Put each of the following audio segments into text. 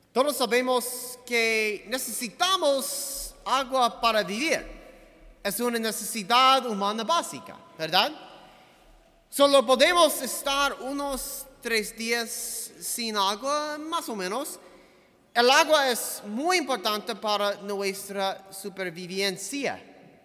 Todos sabemos que necesitamos agua para vivir. Es una necesidad humana básica, ¿verdad? Solo podemos estar unos 3 días sin agua, más o menos. El agua es muy importante para nuestra supervivencia.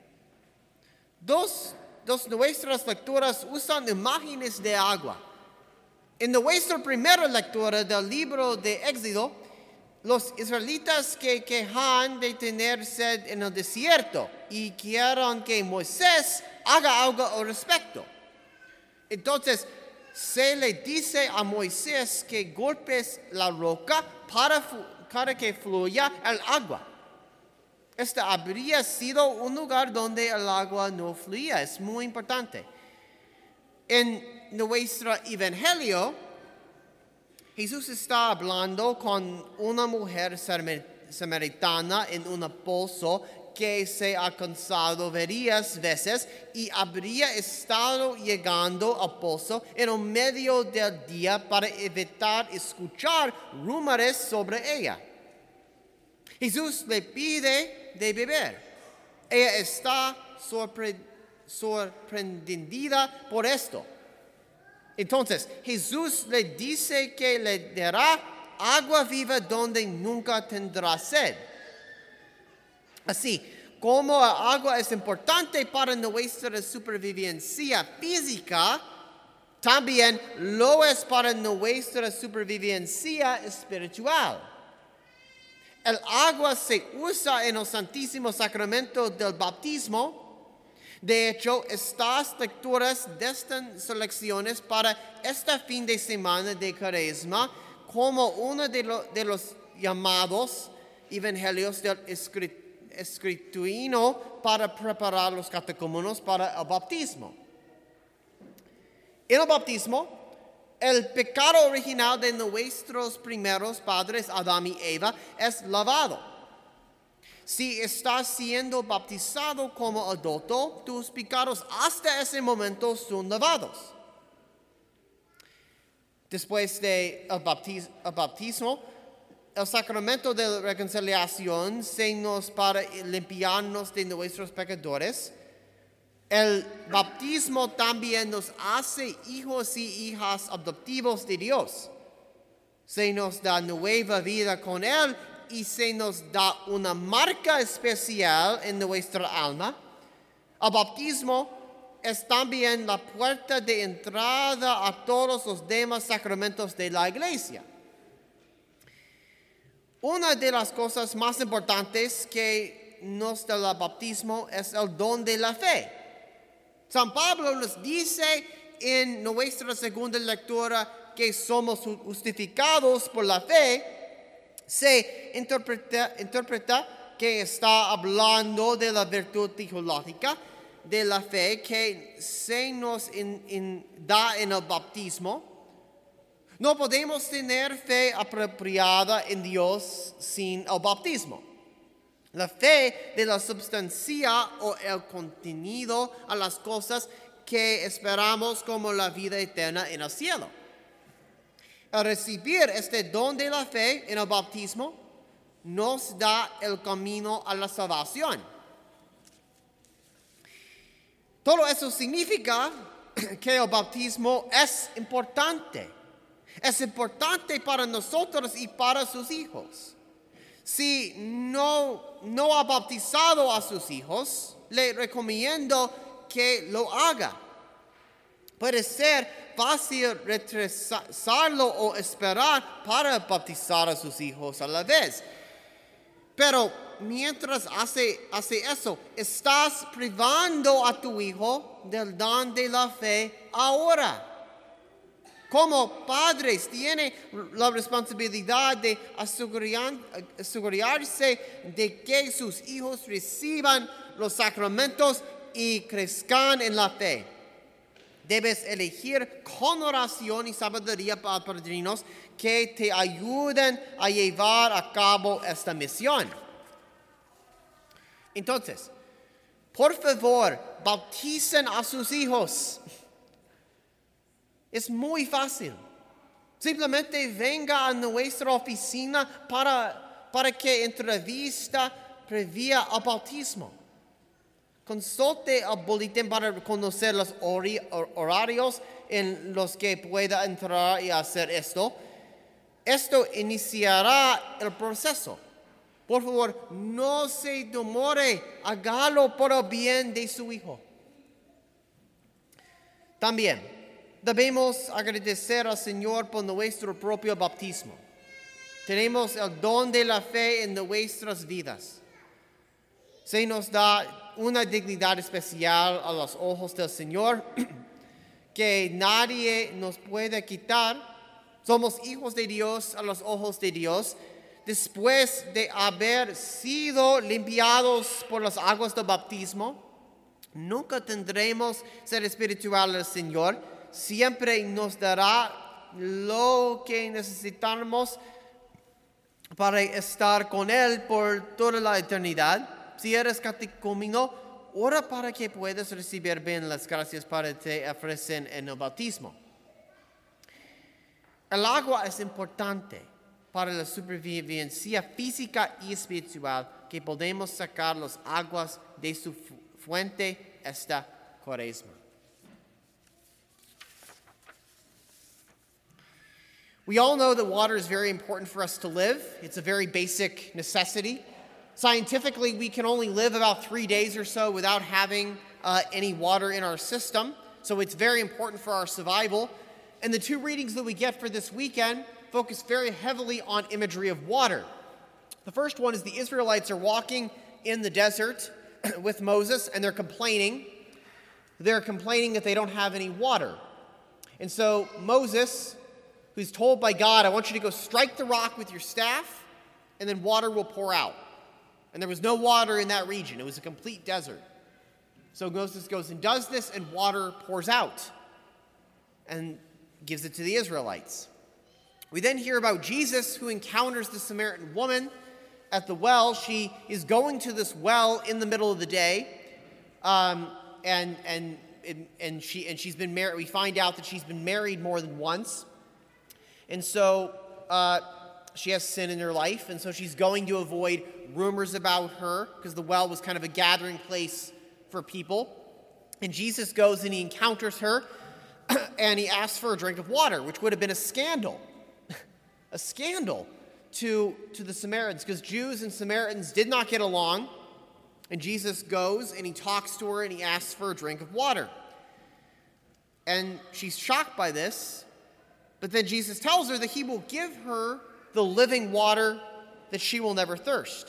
Dos nuestras lecturas usan imágenes de agua. En nuestra primera lectura del libro de Éxodo, los israelitas que quejan de tener sed en el desierto y quieren que Moisés haga algo al respecto. Entonces, se le dice a Moisés que golpes la roca para que fluya el agua. Este habría sido un lugar donde el agua no fluía. Es muy importante. En nuestro evangelio, Jesús está hablando con una mujer samaritana en un pozo que se ha cansado varias veces y habría estado llegando al pozo en el medio del día para evitar escuchar rumores sobre ella. Jesús le pide de beber. Ella está sorprendida por esto. Entonces, Jesús le dice que le dará agua viva donde nunca tendrá sed. Así, como el agua es importante para nuestra supervivencia física, también lo es para nuestra supervivencia espiritual. El agua se usa en el Santísimo Sacramento del Bautismo. De hecho, estas lecturas destan selecciones para este fin de semana de Cuaresma como uno de los llamados evangelios del escrituino para preparar los catecúmenos para el bautismo. En el bautismo, el pecado original de nuestros primeros padres, Adán y Eva, es lavado. Si estás siendo bautizado como adulto, tus pecados hasta ese momento son lavados. Después del bautismo, el sacramento de la reconciliación se nos para limpiarnos de nuestros pecadores. El bautismo también nos hace hijos y hijas adoptivos de Dios. Se nos da nueva vida con Él y se nos da una marca especial en nuestra alma. El bautismo es también la puerta de entrada a todos los demás sacramentos de la Iglesia. Una de las cosas más importantes que nos da el bautismo es el don de la fe. San Pablo nos dice en nuestra segunda lectura que somos justificados por la fe. Se interpreta que está hablando de la virtud teológica de la fe que se nos da en el bautismo. No podemos tener fe apropiada en Dios sin el bautismo. La fe de la substancia o el contenido a las cosas que esperamos como la vida eterna en el cielo. Al recibir este don de la fe en el bautismo, nos da el camino a la salvación. Todo eso significa que el bautismo es importante. Es importante para nosotros y para sus hijos. Si no ha bautizado a sus hijos, le recomiendo que lo haga. Puede ser fácil retrasarlo o esperar para bautizar a sus hijos a la vez. Pero mientras hace eso, estás privando a tu hijo del don de la fe ahora. Como padres, tiene la responsabilidad de asegurarse de que sus hijos reciban los sacramentos y crezcan en la fe. Debes elegir con oración y sabiduría para padrinos que te ayuden a llevar a cabo esta misión. Entonces, por favor, bauticen a sus hijos. Es muy fácil. Simplemente venga a nuestra oficina para que entrevista previa al bautismo. Consulte el boletín para conocer los horarios en los que pueda entrar y hacer esto. Esto iniciará el proceso. Por favor, no se demore, hágalo por el bien de su hijo. También debemos agradecer al Señor por nuestro propio bautismo. Tenemos el don de la fe en nuestras vidas. Se nos da una dignidad especial a los ojos del Señor que nadie nos puede quitar. Somos hijos de Dios a los ojos de Dios. Después de haber sido limpiados por las aguas del bautismo, nunca tendremos ser espiritual del Señor. Siempre nos dará lo que necesitamos para estar con Él por toda la eternidad. Si eres catecúmeno, ora para que puedas recibir bien las gracias para te ofrecen en el bautismo. El agua es importante para la supervivencia física y espiritual, que podemos sacar las aguas de su fuente esta Cuaresma. We all know that water is very important for us to live. It's a very basic necessity. Scientifically, we can only live about 3 days or so without having any water in our system. So it's very important for our survival. And the two readings that we get for this weekend focus very heavily on imagery of water. The first one is the Israelites are walking in the desert with Moses, and they're complaining. They're complaining that they don't have any water. And so Moses, who's told by God, I want you to go strike the rock with your staff, and then water will pour out. And there was no water in that region. It was a complete desert. So Moses goes and does this, and water pours out and gives it to the Israelites. We then hear about Jesus, who encounters the Samaritan woman at the well. She is going to this well in the middle of the day, and she's been married. We find out that she's been married more than once, and so she has sin in her life, and so she's going to avoid rumors about her because the well was kind of a gathering place for people. And Jesus goes and he encounters her, and he asks for a drink of water, which would have been a scandal. A scandal to the Samaritans, because Jews and Samaritans did not get along. And Jesus goes and he talks to her and he asks for a drink of water. And she's shocked by this, but then Jesus tells her that he will give her the living water that she will never thirst.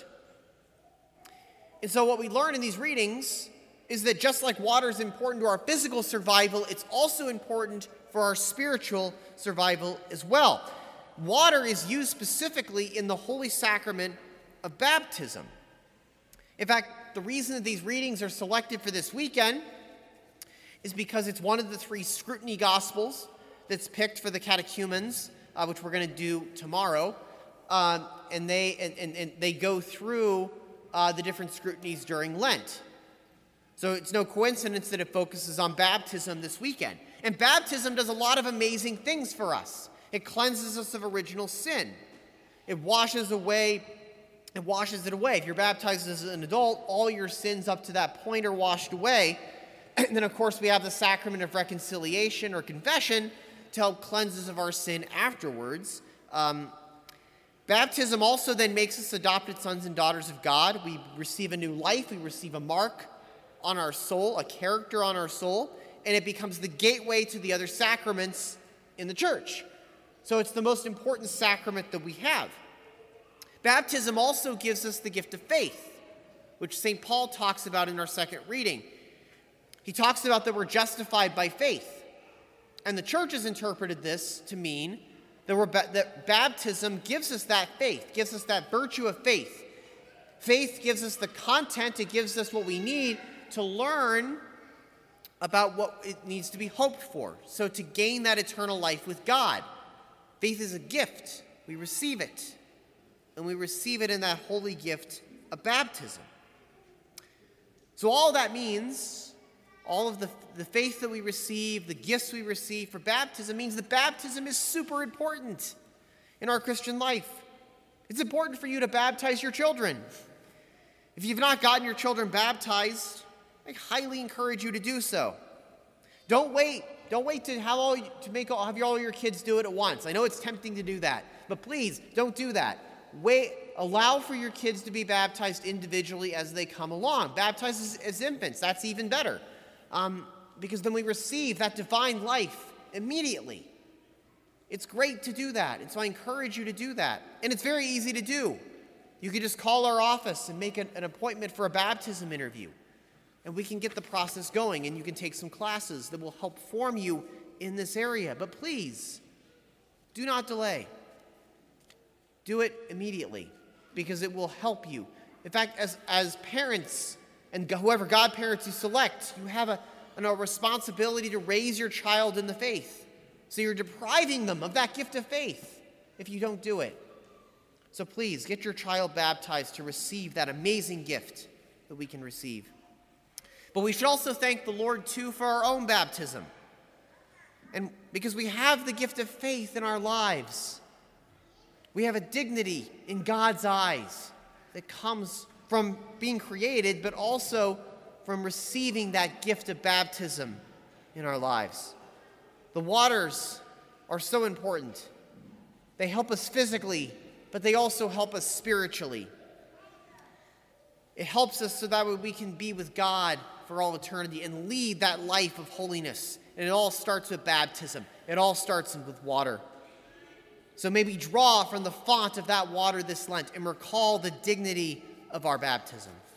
And so what we learn in these readings is that just like water is important to our physical survival, it's also important for our spiritual survival as well. Water is used specifically in the holy sacrament of baptism. In fact, the reason that these readings are selected for this weekend is because it's one of the 3 scrutiny gospels that's picked for the catechumens, which we're going to do tomorrow. And they go through the different scrutinies during Lent. So it's no coincidence that it focuses on baptism this weekend. And baptism does a lot of amazing things for us. It cleanses us of original sin. It washes it away. If you're baptized as an adult, all your sins up to that point are washed away. And then, of course, we have the sacrament of reconciliation or confession to help cleanse us of our sin afterwards. Baptism also then makes us adopted sons and daughters of God. We receive a new life. We receive a mark on our soul, a character on our soul, and it becomes the gateway to the other sacraments in the church. So it's the most important sacrament that we have. Baptism also gives us the gift of faith, which St. Paul talks about in our second reading. He talks about that we're justified by faith. And the church has interpreted this to mean that baptism gives us that faith, gives us that virtue of faith. Faith gives us the content, it gives us what we need to learn about what it needs to be hoped for. So to gain that eternal life with God. Faith is a gift. We receive it. And we receive it in that holy gift of baptism. So all that means all of the faith that we receive, the gifts we receive for baptism, means that baptism is super important in our Christian life. It's important for you to baptize your children. If you've not gotten your children baptized, I highly encourage you to do so. Don't wait to have all your kids do it at once. I know it's tempting to do that, but please don't do that. Allow for your kids to be baptized individually as they come along. Baptize as infants, that's even better. Because then we receive that divine life immediately. It's great to do that, and so I encourage you to do that. And it's very easy to do. You can just call our office and make an appointment for a baptism interview. And we can get the process going, and you can take some classes that will help form you in this area. But please, do not delay. Do it immediately, because it will help you. In fact, as parents, and whoever godparents you select, you have a responsibility to raise your child in the faith. So you're depriving them of that gift of faith if you don't do it. So please, get your child baptized to receive that amazing gift that we can receive. But we should also thank the Lord, too, for our own baptism. And because we have the gift of faith in our lives, we have a dignity in God's eyes that comes from being created, but also from receiving that gift of baptism in our lives. The waters are so important. They help us physically, but they also help us spiritually. It helps us so that we can be with God for all eternity and lead that life of holiness. And it all starts with baptism. It all starts with water. So maybe draw from the font of that water this Lent and recall the dignity of our baptism.